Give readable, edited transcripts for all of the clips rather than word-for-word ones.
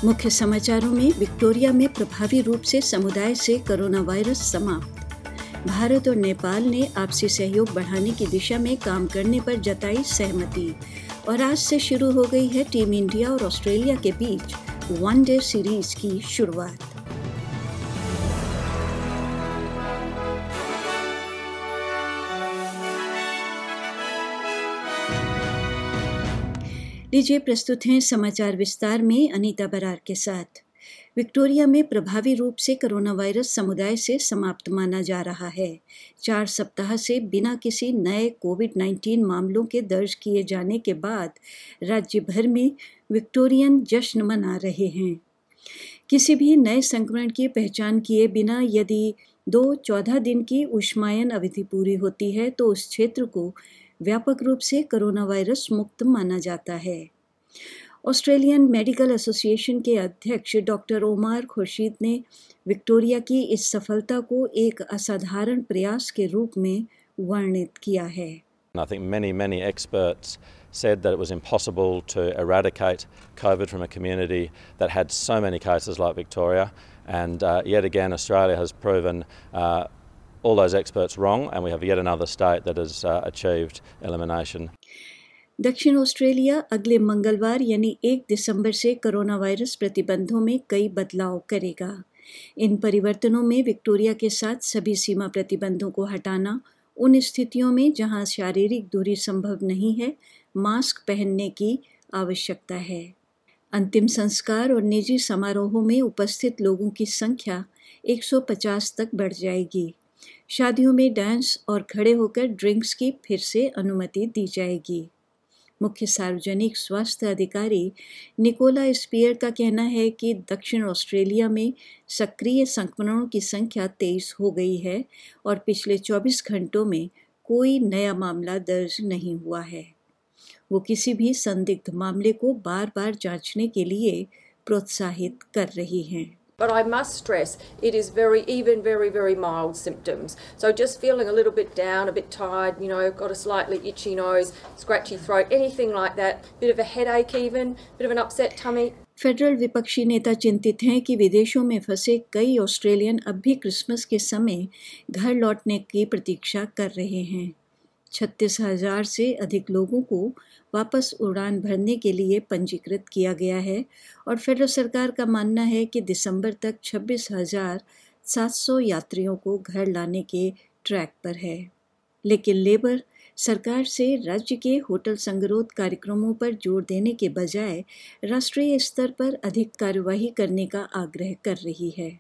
मुख्य समाचारों में विक्टोरिया में प्रभावी रूप से समुदाय से कोरोना वायरस समाप्त। भारत और नेपाल ने आपसी सहयोग बढ़ाने की दिशा में काम करने पर जताई सहमति। और आज से शुरू हो गई है टीम इंडिया और ऑस्ट्रेलिया के बीच वनडे सीरीज की शुरुआत। लीजिए प्रस्तुत हैं समाचार विस्तार में अनीता बरार के साथ। विक्टोरिया में प्रभावी रूप से कोरोना वायरस समुदाय से समाप्त माना जा रहा है। 4 सप्ताह से बिना किसी नए कोविड-19 मामलों के दर्ज किए जाने के बाद राज्य भर में विक्टोरियन जश्न मना रहे हैं। किसी भी नए संक्रमण की पहचान किए बिना यदि 14 दिन की ऊष्मायन अवधि पूरी होती है तो उस क्षेत्र को व्यापक रूप से कोरोना वायरस मुक्त माना जाता है। ऑस्ट्रेलियन मेडिकल एसोसिएशन के अध्यक्ष डॉक्टर ओमार खुर्शीद ने विक्टोरिया की इस सफलता को एक असाधारण प्रयास के रूप में वर्णित किया है। I think many experts said that it was impossible to eradicate COVID from a community that had so many cases like Victoria, and yet again Australia has proven all those experts wrong, and we have yet another state that has achieved elimination. दक्षिण Australia अगले मंगलवार यानी 1 दिसंबर से corona virus प्रतिबंधों में कई बदलाव करेगा। इन परिवर्तनों में विक्टोरिया के साथ सभी सीमा प्रतिबंधों को हटाना, उन स्थितियों में जहां शारीरिक दूरी संभव नहीं है, मास्क पहनने की आवश्यकता है। अंतिम संस्कार और निजी समारोहों में उपस्थित लोगों की संख्या 150 तक बढ़ जाएगी। शादियों में डांस और खड़े होकर ड्रिंक्स की फिर से अनुमति दी जाएगी। मुख्य सार्वजनिक स्वास्थ्य अधिकारी निकोला स्पीयर का कहना है कि दक्षिण ऑस्ट्रेलिया में सक्रिय संक्रमणों की संख्या 23 हो गई है और पिछले 24 घंटों में कोई नया मामला दर्ज नहीं हुआ है। वो किसी भी संदिग्ध मामले को बार-बार जांचने के लिए प्रोत्साहित कर रही हैं। But I must stress, it is very mild symptoms. So just feeling a little bit down, a bit tired, got a slightly itchy nose, scratchy throat, anything like that, bit of a headache even, bit of an upset tummy. Federal विपक्षी नेता चिंतित हैं कि विदेशों में फंसे कई Australian अब भी क्रिसमस के समय घर लौटने की प्रतीक्षा कर रहे हैं। 36,000 से अधिक लोगों को वापस उड़ान भरने के लिए पंजीकृत किया गया है और फेडरल सरकार का मानना है कि दिसंबर तक 26,700 यात्रियों को घर लाने के ट्रैक पर है। लेकिन लेबर सरकार से राज्य के होटल संगरोध कार्यक्रमों पर जोर देने के बजाय राष्ट्रीय स्तर पर अधिक कार्यवाही करने का आग्रह कर रही है।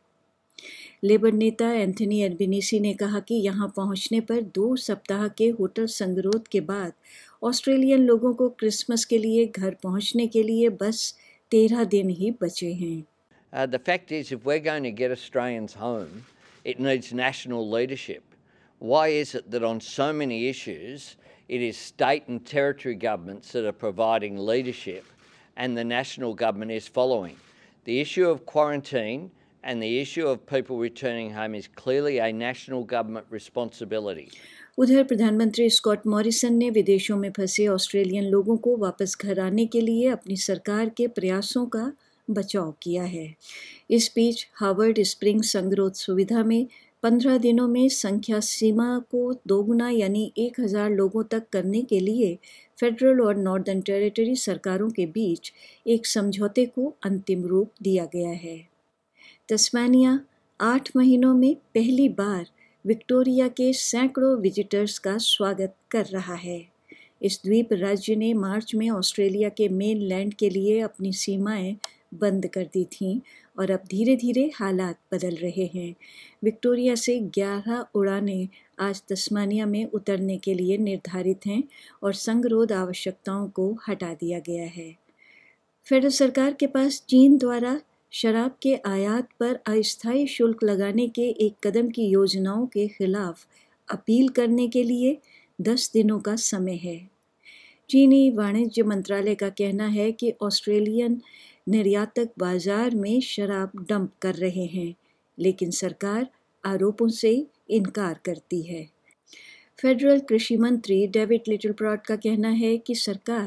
लेबर नेता एंथनी एल्बनीसी ने कहा कि यहां पहुंचने पर 2 सप्ताह के होटल संगरोध के बाद ऑस्ट्रेलियन लोगों को क्रिसमस के लिए घर पहुंचने के लिए बस 13 दिन ही बचे हैं। The fact is, if we're going to get Australians home, it needs national leadership. Why is it that on so many issues, it is state and territory governments that are providing leadership and the national government is following? The issue of quarantine and the issue of people returning home is clearly a national government responsibility. उधर प्रधानमंत्री Scott Morrison ने विदेशों में फंसे Australian लोगों को वापस घर आने के लिए अपनी सरकार के प्रयासों का बचाव किया है। इस बीच हार्वर्ड स्प्रिंग संगरोध सुविधा में 15 दिनों में संख्या सीमा को दोगुना यानी 1,000 लोगों तक करने के लिए फेडरल और नॉर्दर्न टेरिटरी सरकारों के बीच एक समझौते को अंतिम रूप दिया गया है। तस्मानिया 8 महीनों में पहली बार विक्टोरिया के सैकड़ों विजिटर्स का स्वागत कर रहा है। इस द्वीप राज्य ने मार्च में ऑस्ट्रेलिया के मेनलैंड के लिए अपनी सीमाएं बंद कर दी थीं और अब धीरे धीरे हालात बदल रहे हैं। विक्टोरिया से 11 उड़ानें आज तस्मानिया में उतरने के लिए निर्धारित हैं और संगरोध आवश्यकताओं को हटा दिया गया है। फेडरल सरकार के पास चीन द्वारा शराब के आयात पर अस्थायी शुल्क लगाने के एक कदम की योजनाओं के खिलाफ अपील करने के लिए 10 दिनों का समय है। चीनी वाणिज्य मंत्रालय का कहना है कि ऑस्ट्रेलियन निर्यातक बाजार में शराब डंप कर रहे हैं, लेकिन सरकार आरोपों से इनकार करती है। फेडरल कृषि मंत्री डेविड लिटिलप्रॉट का कहना है कि सरकार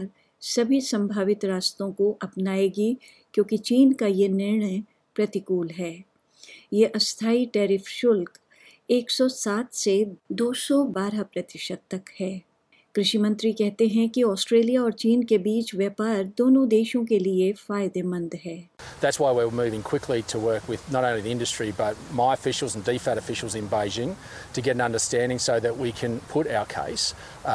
सभी संभावित रास्तों को अपनाएगी क्योंकि चीन का ये निर्णय प्रतिकूल है। ये अस्थायी टैरिफ शुल्क 107 से 212% तक है। कृषि मंत्री कहते हैं कि ऑस्ट्रेलिया और चीन के बीच व्यापार दोनों देशों के लिए फायदेमंद है। That's why we're moving quickly to work with not only the industry but my officials and DFAT officials in Beijing to get an understanding so that we can put our case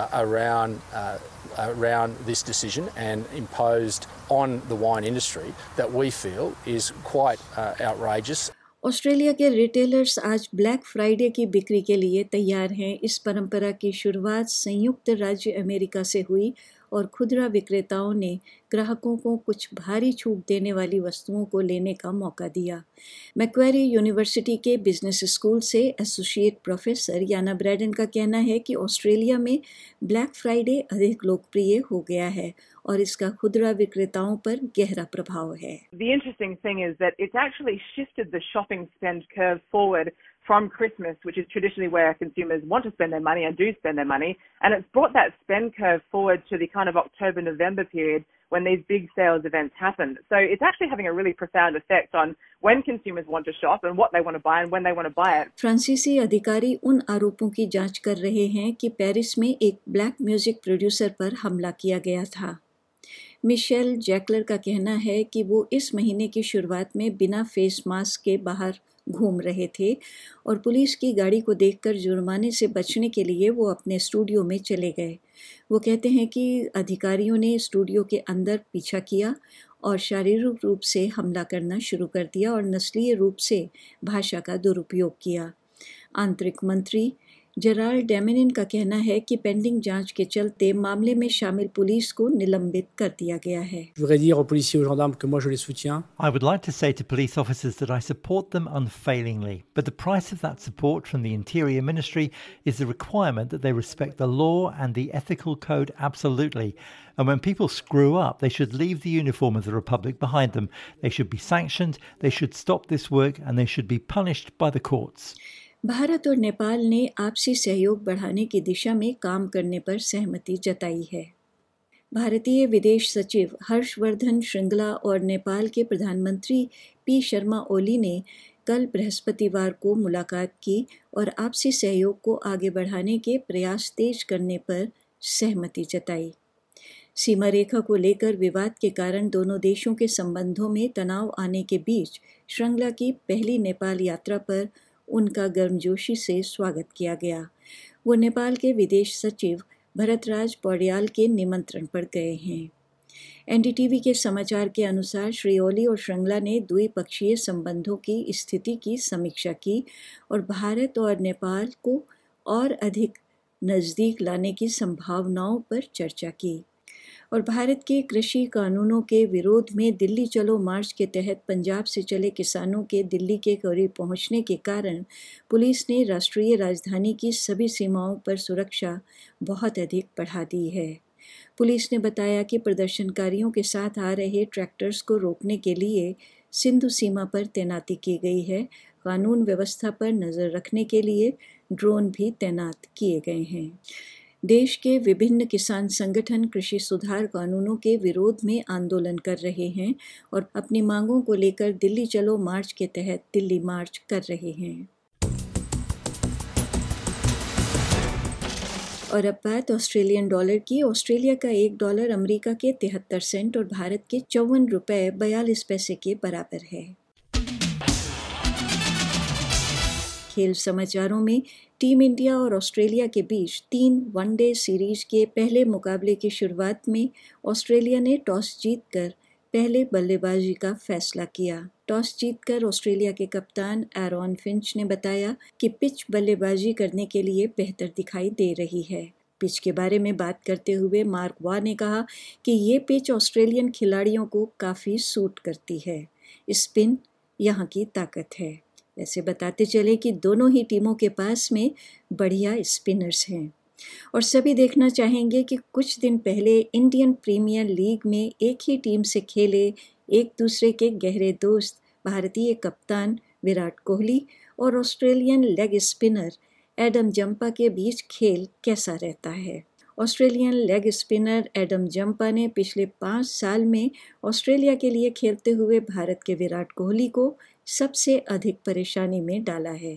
around this decision and imposed on the wine industry that we feel is quite outrageous. Australia के retailers आज Black Friday की बिक्री के लिए तैयार हैं। इस परंपरा की शुरुआत संयुक्त राज्य अमेरिका से हुई और खुदरा विक्रेताओं ने ग्राहकों को कुछ भारी छूट देने वाली वस्तुओं को लेने का मौका दिया। मैक्वेरी यूनिवर्सिटी के बिजनेस स्कूल से एसोसिएट प्रोफेसर याना ब्रैडन का कहना है कि ऑस्ट्रेलिया में ब्लैक फ्राइडे अधिक लोकप्रिय हो गया है और इसका खुदरा विक्रेताओं पर गहरा प्रभाव है। The interesting thing is that it's actually shifted the shopping spend curve forward from Christmas, which is traditionally where consumers want to spend their money and do spend their money, and it's brought that spend curve forward to the kind of October-November period when these big sales events happen. So it's actually having a really profound effect on when consumers want to shop and what they want to buy and when they want to buy it. फ्रांसीसी अधिकारी उन आरोपों की जांच कर रहे हैं कि पेरिस में एक ब्लैक म्यूजिक प्रोड्यूसर पर हमला किया गया था। मिशेल जैकलर का कहना है कि वो इस महीने की शुरुआत में बिना फेस मास्क के बाहर घूम रहे थे और पुलिस की गाड़ी को देखकर जुर्माने से बचने के लिए वो अपने स्टूडियो में चले गए। वो कहते हैं कि अधिकारियों ने स्टूडियो के अंदर पीछा किया और शारीरिक रूप से हमला करना शुरू कर दिया और नस्लीय रूप से भाषा का दुरुपयोग किया। आंतरिक मंत्री जेराल्ड डैमेनिन का कहना है कि पेंडिंग जांच के चलते मामले में शामिल पुलिस को निलंबित कर दिया गया है। Je voudrais dire aux policiers et aux gendarmes que moi je les soutiens. I would like to say to police officers that I support them unfailingly, but the price of that support from the Interior Ministry is the requirement that they respect the law and the ethical code absolutely. And when people screw up, they should leave the uniform of the Republic behind them. They should be sanctioned, they should stop this work, and they should be punished by the courts. Bharat और नेपाल ने आपसी सहयोग बढ़ाने की दिशा में काम करने पर सहमति जताई है। भारतीय विदेश सचिव हर्षवर्धन श्रृंगला और नेपाल के प्रधानमंत्री पी शर्मा ओली ने कल बृहस्पतिवार को मुलाकात की और आपसी सहयोग को आगे बढ़ाने के प्रयास तेज करने पर सहमति जताई। सीमा रेखा को लेकर विवाद के कारण दोनों देशों के संबंधों में तनाव आने के बीच श्रृंगला की पहली नेपाल यात्रा पर उनका गर्मजोशी से स्वागत किया गया। वो नेपाल के विदेश सचिव भरतराज पौड्याल के निमंत्रण पर गए हैं। एनडीटीवी के समाचार के अनुसार श्री ओली और श्रृंगला ने द्विपक्षीय संबंधों की स्थिति की समीक्षा की और भारत और नेपाल को और अधिक नज़दीक लाने की संभावनाओं पर चर्चा की और भारत के कृषि कानूनों के विरोध में दिल्ली चलो मार्च के तहत पंजाब से चले किसानों के दिल्ली के करीब पहुंचने के कारण पुलिस ने राष्ट्रीय राजधानी की सभी सीमाओं पर सुरक्षा बहुत अधिक बढ़ा दी है। पुलिस ने बताया कि प्रदर्शनकारियों के साथ आ रहे ट्रैक्टर्स को रोकने के लिए सिंधु सीमा पर तैनाती की गई है। कानून व्यवस्था पर नज़र रखने के लिए ड्रोन भी तैनात किए गए हैं। देश के विभिन्न किसान संगठन कृषि सुधार कानूनों के विरोध में आंदोलन कर रहे हैं और अपनी मांगों को लेकर दिल्ली चलो मार्च के तहत दिल्ली मार्च कर रहे हैं। और अब बात ऑस्ट्रेलियन डॉलर की। ऑस्ट्रेलिया का $1 अमेरिका के 73 सेंट और भारत के 54 रुपये 42 पैसे के बराबर है। खेल समाचारों में टीम इंडिया और ऑस्ट्रेलिया के बीच 3 वनडे सीरीज के पहले मुकाबले की शुरुआत में ऑस्ट्रेलिया ने टॉस जीतकर पहले बल्लेबाजी का फैसला किया। टॉस जीतकर ऑस्ट्रेलिया के कप्तान एरॉन फिंच ने बताया कि पिच बल्लेबाजी करने के लिए बेहतर दिखाई दे रही है। पिच के बारे में बात करते हुए मार्क वाह ने कहा कि ये पिच ऑस्ट्रेलियन खिलाड़ियों को काफ़ी सूट करती है। स्पिन यहाँ की ताकत है। वैसे बताते चले कि दोनों ही टीमों के पास में बढ़िया स्पिनर्स हैं और सभी देखना चाहेंगे कि कुछ दिन पहले इंडियन प्रीमियर लीग में एक ही टीम से खेले एक दूसरे के गहरे दोस्त भारतीय कप्तान विराट कोहली और Australian leg spinner Adam Zampa के बीच खेल कैसा रहता है। Australian leg spinner Adam Zampa ने पिछले 5 साल में ऑस्ट्रेलिया के लिए खेलते हुए भारत के विराट कोहली को सबसे अधिक परेशानी में डाला है।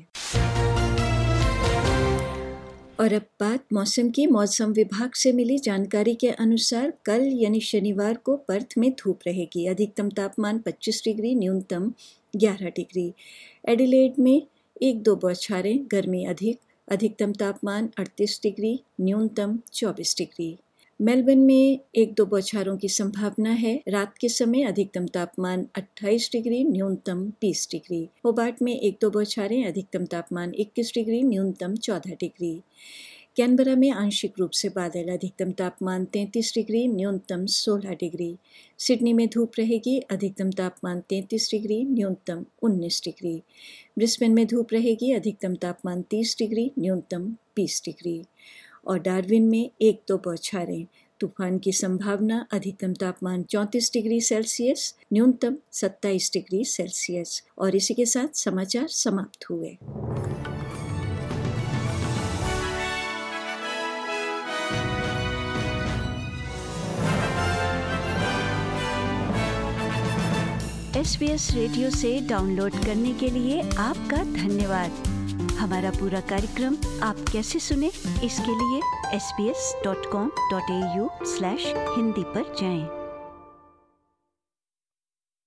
और अब बात मौसम की। मौसम विभाग से मिली जानकारी के अनुसार कल यानी शनिवार को पर्थ में धूप रहेगी। अधिकतम तापमान 25 डिग्री, न्यूनतम 11 डिग्री। एडिलेड में 1-2 बौछारें, गर्मी अधिक, अधिकतम तापमान 38 डिग्री, न्यूनतम 24 डिग्री। मेलबर्न में 1-2 बौछारों की संभावना है। रात के समय अधिकतम तापमान 28 डिग्री, न्यूनतम 20 डिग्री। होबार्ट में 1-2 बौछारें, अधिकतम तापमान 21 डिग्री, न्यूनतम 14 डिग्री। कैनबरा में आंशिक रूप से बादल, अधिकतम तापमान 33 डिग्री, न्यूनतम 16 डिग्री। सिडनी में धूप रहेगी, अधिकतम तापमान 33 डिग्री, न्यूनतम 19 डिग्री। ब्रिस्बेन में धूप रहेगी, अधिकतम तापमान 30 डिग्री, न्यूनतम 20 डिग्री। और डार्विन में 1-2 बौछारें, तूफान की संभावना, अधिकतम तापमान 34 डिग्री सेल्सियस, न्यूनतम 27 डिग्री सेल्सियस। और इसी के साथ समाचार समाप्त हुए। SBS रेडियो से डाउनलोड करने के लिए आपका धन्यवाद। हमारा पूरा कार्यक्रम आप कैसे सुने, इसके लिए sbs.com.au/hindi पर जाएं।